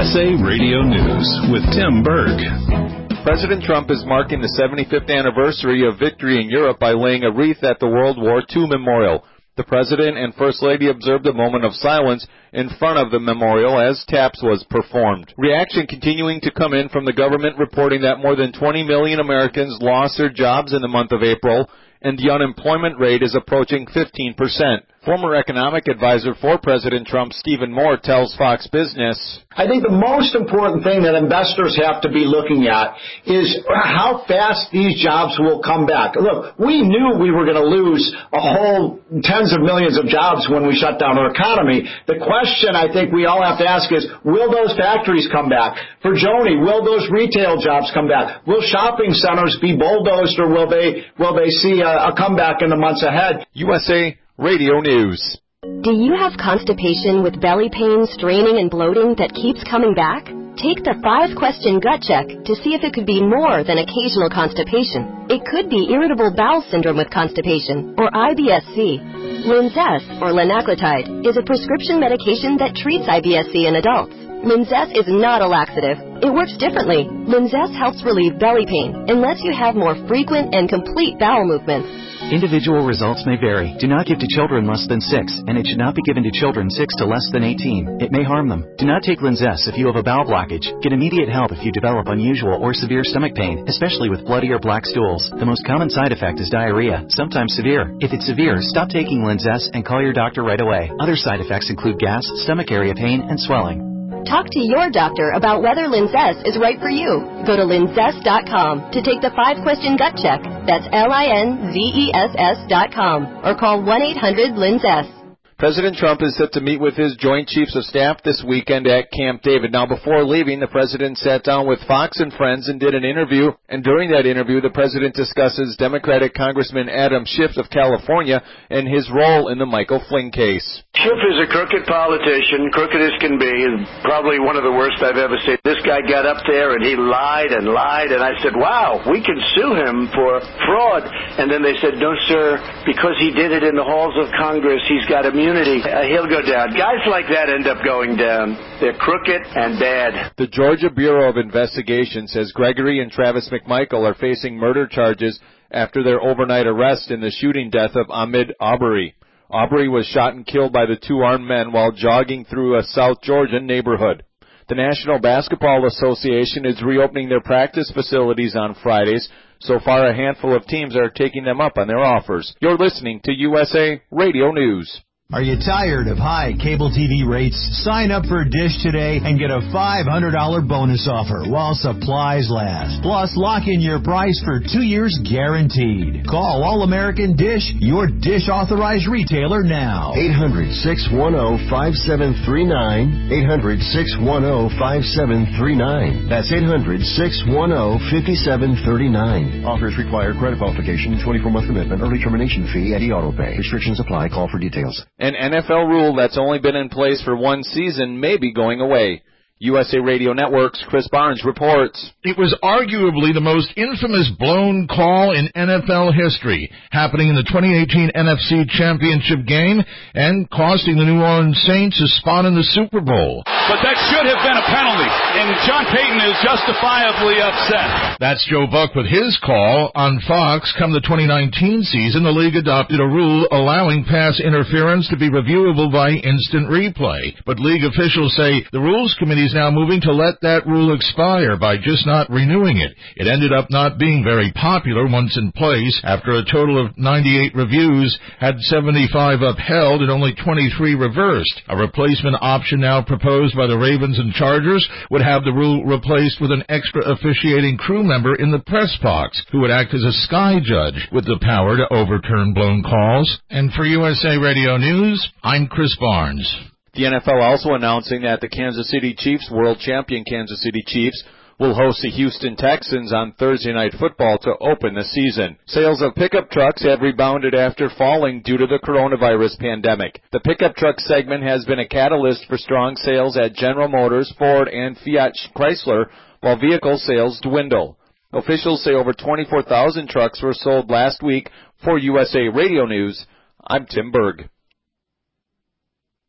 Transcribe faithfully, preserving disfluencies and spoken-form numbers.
S A Radio News with Tim Berg. President Trump is marking the seventy-fifth anniversary of victory in Europe by laying a wreath at the World War Two memorial. The President and First Lady observed a moment of silence in front of the memorial as taps was performed. Reaction continuing to come in from the government reporting that more than twenty million Americans lost their jobs in the month of April, and the unemployment rate is approaching fifteen percent. Former economic advisor for President Trump, Stephen Moore, tells Fox Business, I think the most important thing that investors have to be looking at is how fast these jobs will come back. Look, we knew we were going to lose a whole tens of millions of jobs when we shut down our economy. The question I think we all have to ask is, will those factories come back? For Joni, will those retail jobs come back? Will shopping centers be bulldozed, or will they will they see a, a comeback in the months ahead? U S A Radio News. Do you have constipation with belly pain, straining, and bloating that keeps coming back? Take the five-question gut check to see if it could be more than occasional constipation. It could be irritable bowel syndrome with constipation, or I B S C. Linzess, or linaclotide, is a prescription medication that treats I B S C in adults. Linzess is not a laxative. It works differently. Linzess helps relieve belly pain and lets you have more frequent and complete bowel movements. Individual results may vary. Do not give to children less than six, and it should not be given to children six to less than eighteen. It may harm them. Do not take Linzess if you have a bowel blockage. Get immediate help if you develop unusual or severe stomach pain, especially with bloody or black stools. The most common side effect is diarrhea, sometimes severe. If it's severe, stop taking Linzess and call your doctor right away. Other side effects include gas, stomach area pain, and swelling. Talk to your doctor about whether Linzess is right for you. Go to linzess dot com to take the five-question gut check. That's L I N Z E S S dot com. Or call one eight hundred Linzess. President Trump is set to meet with his Joint Chiefs of Staff this weekend at Camp David. Now, before leaving, the President sat down with Fox and Friends and did an interview. And during that interview, the President discusses Democratic Congressman Adam Schiff of California and his role in the Michael Flynn case. Schiff is a crooked politician, crooked as can be, and probably one of the worst I've ever seen. This guy got up there and he lied and lied, and I said, wow, we can sue him for fraud. And then they said, no, sir, because he did it in the halls of Congress, he's got immunity. Uh, he'll go down. Guys like that end up going down. They're crooked and bad. The Georgia Bureau of Investigation says Gregory and Travis McMichael are facing murder charges after their overnight arrest in the shooting death of Ahmaud Arbery. Arbery was shot and killed by the two armed men while jogging through a South Georgian neighborhood. The National Basketball Association is reopening their practice facilities on Fridays. So far, a handful of teams are taking them up on their offers. You're listening to U S A Radio News. Are you tired of high cable T V rates? Sign up for Dish today and get a five hundred dollars bonus offer while supplies last. Plus, lock in your price for two years guaranteed. Call All-American Dish, your Dish authorized retailer now. eight hundred, six one zero, five seven three nine. eight hundred, six one zero, five seven three nine. That's eight hundred, six one zero, five seven three nine. Offers require credit qualification, twenty-four month commitment, early termination fee, and e-auto pay. Restrictions apply. Call for details. An N F L rule that's only been in place for one season may be going away. U S A Radio Network's Chris Barnes reports. It was arguably the most infamous blown call in N F L history, happening in the twenty eighteen N F C Championship game and costing the New Orleans Saints a spot in the Super Bowl. But that should have been a penalty, and John Payton is justifiably upset. That's Joe Buck with his call. On Fox, come the twenty nineteen season, the league adopted a rule allowing pass interference to be reviewable by instant replay. But league officials say the Rules Committee is now moving to let that rule expire by just not renewing it. It ended up not being very popular once in place. After a total of ninety-eight reviews, had seventy-five upheld and only twenty-three reversed. A replacement option now proposed by the Ravens and Chargers would have the rule replaced with an extra officiating crew member in the press box who would act as a sky judge with the power to overturn blown calls. And for U S A Radio News, I'm Chris Barnes. The N F L also announcing that the Kansas City Chiefs, world champion Kansas City Chiefs, will host the Houston Texans on Thursday Night Football to open the season. Sales of pickup trucks have rebounded after falling due to the coronavirus pandemic. The pickup truck segment has been a catalyst for strong sales at General Motors, Ford, and Fiat Chrysler, while vehicle sales dwindle. Officials say over twenty-four thousand trucks were sold last week. For U S A Radio News, I'm Tim Berg.